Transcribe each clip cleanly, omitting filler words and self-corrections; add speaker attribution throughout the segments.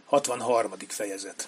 Speaker 1: 63. fejezet.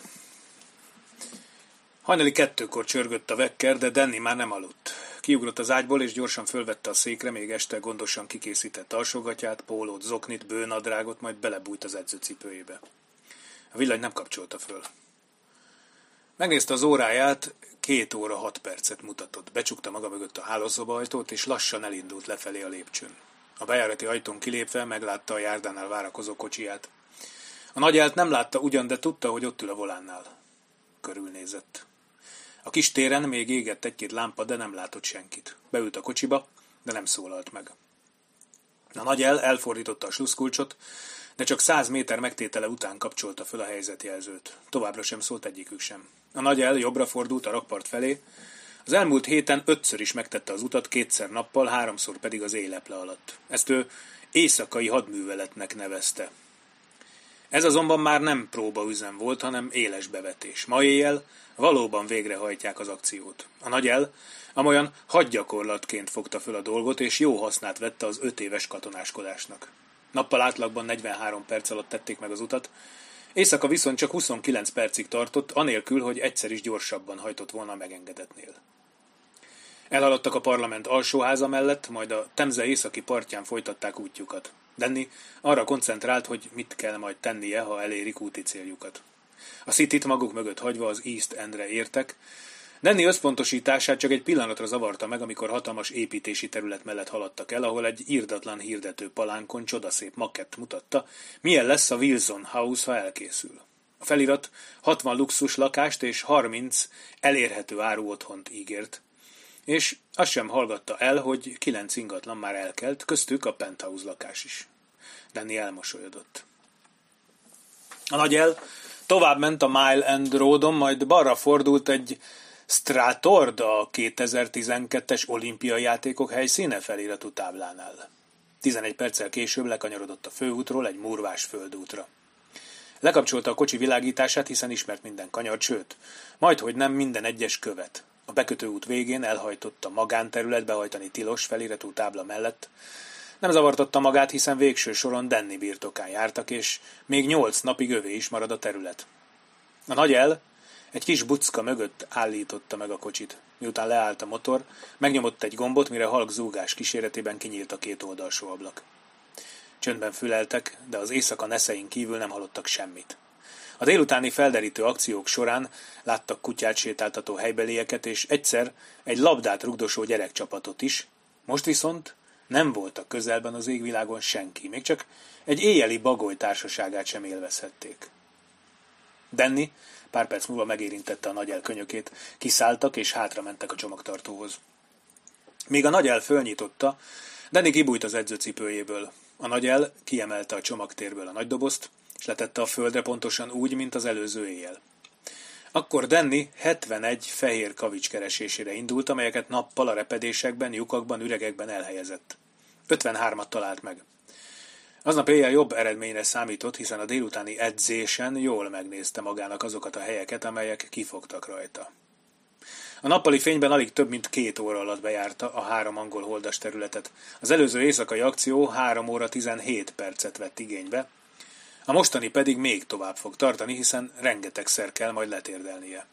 Speaker 1: Hajnali 2-kor csörgött a vekker, de Danny már nem aludt. Kiugrott az ágyból, és gyorsan fölvette a székre még este gondosan kikészített alsógatyát, pólót, zoknit, bőnadrágot, majd belebújt az edzőcipőjébe. A villany nem kapcsolta föl. Megnézte az óráját, 2 óra 6 percet mutatott. Becsukta maga mögött a hálószoba ajtót, és lassan elindult lefelé a lépcsőn. A bejárati ajtón kilépve meglátta a járdánál várakozó kocsiját. A nagyelt nem látta ugyan, de tudta, hogy ott ül a volánnál. Körülnézett. A kis téren még égett egy-két lámpa, de nem látott senkit. Beült a kocsiba, de nem szólalt meg. A nagyel elfordította a sluszkulcsot, de csak 100 méter megtétele után kapcsolta föl a helyzetjelzőt. Továbbra sem szólt egyikük sem. A nagyel jobbra fordult a rakpart felé. Az elmúlt héten 5-ször is megtette az utat, 2-szer nappal, 3-szor pedig az éjleple alatt. Ezt ő éjszakai hadműveletnek nevezte. Ez azonban már nem próbaüzem volt, hanem éles bevetés. Ma éjjel valóban végrehajtják az akciót. A nagyel amolyan hadgyakorlatként fogta föl a dolgot, és jó hasznát vette az 5 éves katonáskodásnak. Nappal átlagban 43 perc alatt tették meg az utat, éjszaka viszont csak 29 percig tartott, anélkül, hogy egyszer is gyorsabban hajtott volna a megengedetnél. Elhaladtak a parlament alsóháza mellett, majd a Temze északi partján folytatták útjukat. Danny arra koncentrált, hogy mit kell majd tennie, ha elérik úti céljukat. A Cityt maguk mögött hagyva az East Endre értek. Danny összpontosítását csak egy pillanatra zavarta meg, amikor hatalmas építési terület mellett haladtak el, ahol egy irdatlan hirdető palánkon csodaszép makett mutatta, milyen lesz a Wilson House, ha elkészül. A felirat 60 luxus lakást és 30 elérhető áru otthont ígért, és azt sem hallgatta el, hogy 9 ingatlan már elkelt, köztük a penthouse lakás is. Danny elmosolyodott. A nagyel tovább ment a Mile End Roadon, majd balra fordult egy Stratord, a 2012-es olimpiai játékok helyszíne feliratú táblánál. 11 perccel később lekanyarodott a főútról egy murvás földútra. Lekapcsolta a kocsi világítását, hiszen ismert minden kanyart, sőt, majdhogy nem minden egyes követ. A bekötőút végén elhajtott a magánterületbe hajtani tilos feliratú tábla mellett. Nem zavartatta magát, hiszen végső soron Danny birtokán jártak, és még 8 napig övé is marad a terület. A nagyel egy kis bucka mögött állította meg a kocsit. Miután leállt a motor, megnyomott egy gombot, mire halk zúgás kíséretében kinyílt a 2 oldalsó ablak. Csöndben füleltek, de az éjszaka neszein kívül nem hallottak semmit. A délutáni felderítő akciók során láttak kutyát sétáltató helybelieket, és egyszer egy labdát rugdosó gyerekcsapatot is, most viszont nem volt a közelben az égvilágon senki, még csak egy éjjeli bagoly társaságát sem élvezhették. Danny pár perc múlva megérintette a nagyel könyökét, kiszálltak és hátra mentek a csomagtartóhoz. Míg a nagyel fölnyitotta, Danny kibújt az edzőcipőjéből. A nagyel kiemelte a csomagtérből a nagydobozt, és letette a földre pontosan úgy, mint az előző éjjel. Akkor Danny 71 fehér kavics keresésére indult, amelyeket nappal a repedésekben, lyukakban, üregekben elhelyezett. 53-at talált meg. Aznap éjjel jobb eredményre számított, hiszen a délutáni edzésen jól megnézte magának azokat a helyeket, amelyek kifogtak rajta. A nappali fényben alig több mint 2 óra alatt bejárta a 3 angol holdas területet. Az előző éjszakai akció 3 óra 17 percet vett igénybe, a mostani pedig még tovább fog tartani, hiszen rengetegszer kell majd letérdelnie.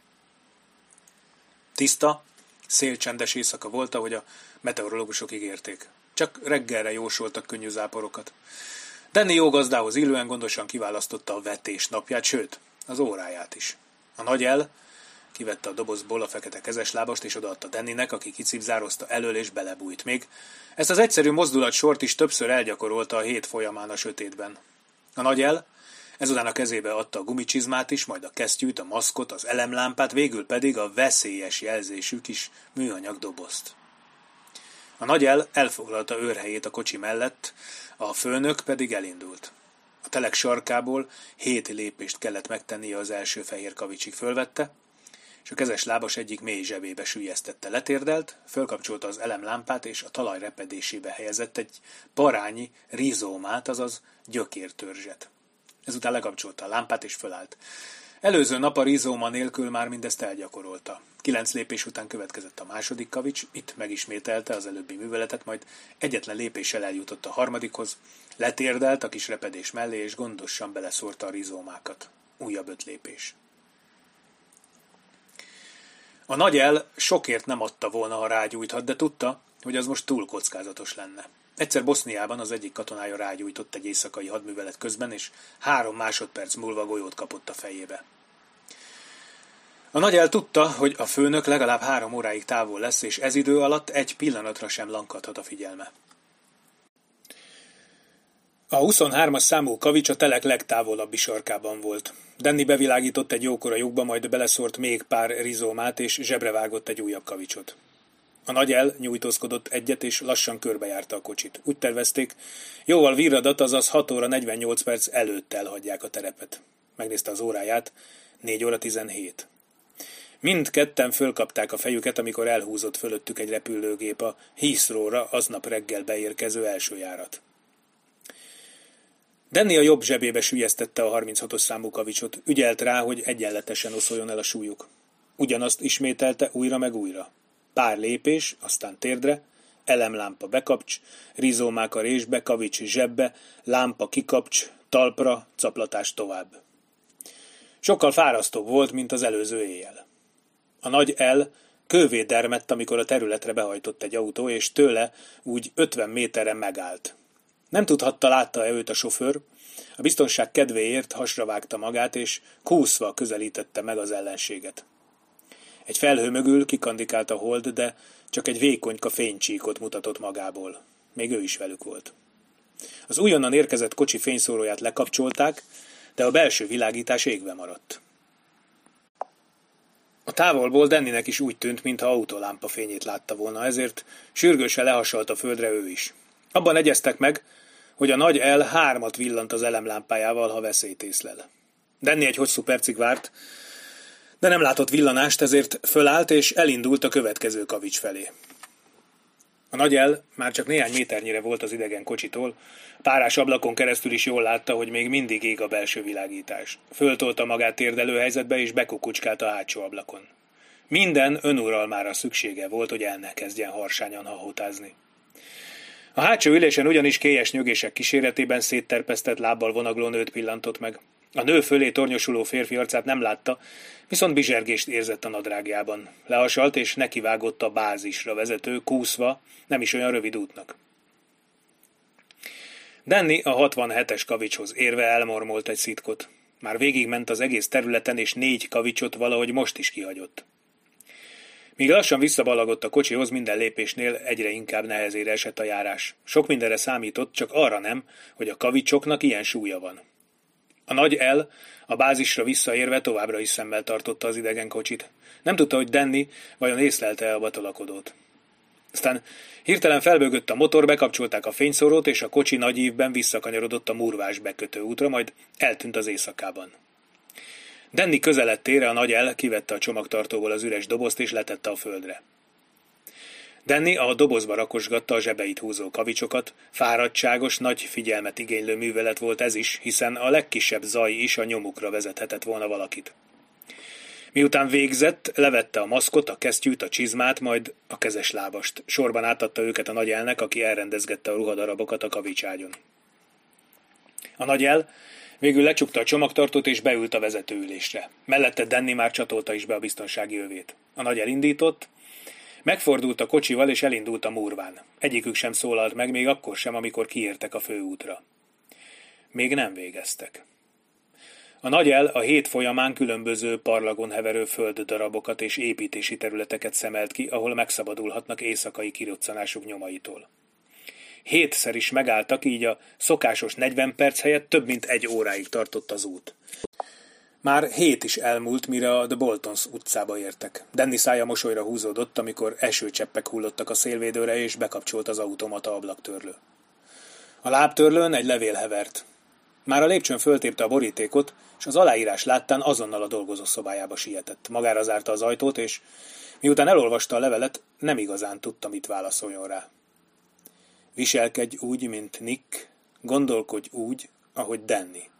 Speaker 1: Tiszta, szélcsendes éjszaka volt, ahogy a meteorológusok ígérték. Csak reggelre jósoltak könnyű záporokat. Danny jó gazdához illően gondosan kiválasztotta a vetés napját, sőt, az óráját is. A nagyel kivette a dobozból a fekete kezeslábast, és odaadta Dannynek, aki kicipzározta elől és belebújt. Még ezt az egyszerű mozdulatsort is többször elgyakorolta a hét folyamán a sötétben. A nagyel ezután a kezébe adta a gumicsizmát is, majd a kesztyűt, a maszkot, az elemlámpát, végül pedig a veszélyes jelzésű kis műanyag dobozt. A nagyel elfoglalta őrhelyét a kocsi mellett, a főnök pedig elindult. A telek sarkából 7 lépést kellett megtennie az első fehér kavicsig, fölvette, és a kezes lábas egyik mély zsebébe süllyesztette, letérdelt, fölkapcsolta az elemlámpát, és a talaj repedésébe helyezett egy parányi rizómát, azaz gyökértörzset. Ezután lekapcsolta a lámpát, és fölállt. Előző nap a rizóma nélkül már mindezt elgyakorolta. 9 lépés után következett a második kavics, itt megismételte az előbbi műveletet, majd egyetlen lépéssel eljutott a harmadikhoz, letérdelt a kis repedés mellé, és gondosan beleszórta a rizómákat. újabb 5 lépés. A nagy el sokért nem adta volna, ha rágyújthat, de tudta, hogy az most túl kockázatos lenne. Egyszer Boszniában az egyik katonája rágyújtott egy éjszakai hadművelet közben, és 3 másodperc múlva golyót kapott a fejébe. A nagy el tudta, hogy a főnök legalább 3 óráig távol lesz, és ez idő alatt egy pillanatra sem lankadhat a figyelme. A 23-as számú kavics a telek legtávolabbi sarkában volt. Danny bevilágított egy jókora lyukba, majd beleszórt még pár rizómát, és zsebre vágott egy újabb kavicsot. A nagy el nyújtózkodott egyet, és lassan körbejárta a kocsit. Úgy tervezték, jóval virradat, azaz 6 óra 48 perc előtt elhagyják a terepet. Megnézte az óráját, 4 óra 17. Mindketten fölkapták a fejüket, amikor elhúzott fölöttük egy repülőgép, a Heathrow-ra aznap reggel beérkező első járat. Danny a jobb zsebébe süllyesztette a 36-os számú kavicsot, ügyelt rá, hogy egyenletesen oszoljon el a súlyuk. Ugyanazt ismételte újra meg újra. Pár lépés, aztán térdre, elemlámpa bekapcs, rizómák a résbe, kavics zsebbe, lámpa kikapcs, talpra, caplatás tovább. Sokkal fárasztóbb volt, mint az előző éjjel. A nagy el kővé dermedt, amikor a területre behajtott egy autó, és tőle úgy 50 méterre megállt. Nem tudhatta, látta-e őt a sofőr, a biztonság kedvéért hasra vágta magát, és kúszva közelítette meg az ellenséget. Egy felhő mögül kikandikált a hold, de csak egy vékonyka fénycsíkot mutatott magából. Még ő is velük volt. Az újonnan érkezett kocsi fényszóróját lekapcsolták, de a belső világítás égve maradt. A távolból Dannynek is úgy tűnt, mintha autólámpa fényét látta volna, ezért sürgősen lehasalt a földre ő is. Abban egyeztek meg, hogy a nagy el 3 villant az elemlámpájával, ha veszélyt észlel. Danny egy hosszú percig várt, de nem látott villanást, ezért fölállt és elindult a következő kavics felé. A nagy el már csak néhány méternyire volt az idegen kocsitól, párás ablakon keresztül is jól látta, hogy még mindig ég a belső világítás. Föltolta magát térdelő helyzetbe és bekukucskált a hátsó ablakon. Minden önuralmára szüksége volt, hogy el ne kezdjen harsányan hahotázni. A hátsó ülésen ugyanis kélyes nyögések kíséretében szétterpesztett lábbal vonagló nőt pillantott meg. A nő fölé tornyosuló férfi arcát nem látta, viszont bizsergést érzett a nadrágjában. Lehasalt és nekivágott a bázisra vezető, kúszva, nem is olyan rövid útnak. Danny a 67-es kavicshoz érve elmormolt egy szitkot. Már végigment az egész területen, és 4 kavicsot valahogy most is kihagyott. Míg lassan visszabalagott a kocsihoz, minden lépésnél egyre inkább nehezére esett a járás. Sok mindenre számított, csak arra nem, hogy a kavicsoknak ilyen súlya van. A nagy el a bázisra visszaérve továbbra is szemmel tartotta az idegen kocsit. Nem tudta, hogy Danny vajon észlelte a batolakodót. Aztán hirtelen felbőgött a motor, bekapcsolták a fényszórót, és a kocsi nagy ívben visszakanyarodott a Murvás bekötő útra, majd eltűnt az éjszakában. Danny közeledtére a nagy el kivette a csomagtartóból az üres dobozt, és letette a földre. Danny a dobozba rakosgatta a zsebeit húzó kavicsokat, fáradtságos, nagy figyelmet igénylő művelet volt ez is, hiszen a legkisebb zaj is a nyomukra vezethetett volna valakit. Miután végzett, levette a maszkot, a kesztyűt, a csizmát, majd a kezes lábast. Sorban átadta őket a nagy elnek, aki elrendezgette a ruhadarabokat a kavicságyon. A nagy el végül lecsukta a csomagtartót és beült a vezetőülésre. Mellette Danny már csatolta is be a biztonsági övét. A nagy elindított, megfordult a kocsival és elindult a Murván. Egyikük sem szólalt meg, még akkor sem, amikor kiértek a főútra. Még nem végeztek. A nagy el a hét folyamán különböző parlagon heverő földdarabokat és építési területeket szemelt ki, ahol megszabadulhatnak éjszakai kiroccanásuk nyomaitól. 7-szer is megálltak, így a szokásos 40 perc helyett több mint 1 óráig tartott az út. Már 7 is elmúlt, mire a The Boltons utcába értek. Danny szája mosolyra húzódott, amikor esőcseppek hullottak a szélvédőre, és bekapcsolt az automata ablaktörlő. A lábtörlőn egy levél hevert. Már a lépcsőn föltépte a borítékot, és az aláírás láttán azonnal a dolgozószobájába sietett. Magára zárta az ajtót, és miután elolvasta a levelet, nem igazán tudta, mit válaszoljon rá. Viselkedj úgy, mint Nick, gondolkodj úgy, ahogy Danny.